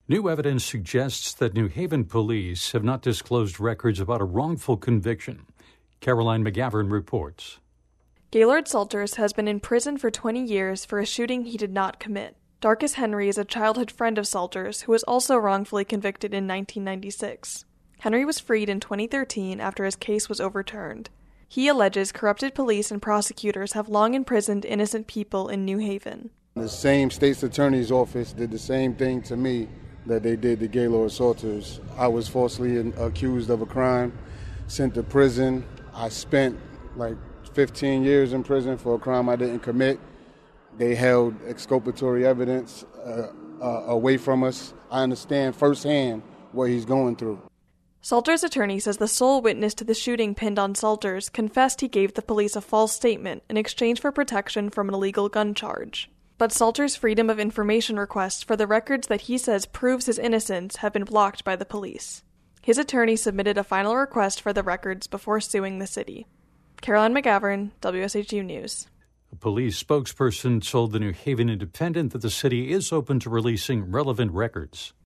New evidence suggests that New Haven police have not disclosed records about a wrongful conviction. Caroline McGavern reports. Gaylord Salters has been in prison for 20 years for a shooting he did not commit. Darcus Henry is a childhood friend of Salters who was also wrongfully convicted in 1996. Henry was freed in 2013 after his case was overturned. He alleges corrupted police and prosecutors have long imprisoned innocent people in New Haven. The same state's attorney's office did the same thing to me that they did to Gaylord Salters. I was falsely accused of a crime, sent to prison. I spent like 15 years in prison for a crime I didn't commit. They held exculpatory evidence away from us. I understand firsthand what he's going through. Salters' attorney says the sole witness to the shooting pinned on Salters confessed he gave the police a false statement in exchange for protection from an illegal gun charge. But Salters' Freedom of Information requests for the records that he says proves his innocence have been blocked by the police. His attorney submitted a final request for the records before suing the city. Caroline McGavern, WSHU News. A police spokesperson told the New Haven Independent that the city is open to releasing relevant records.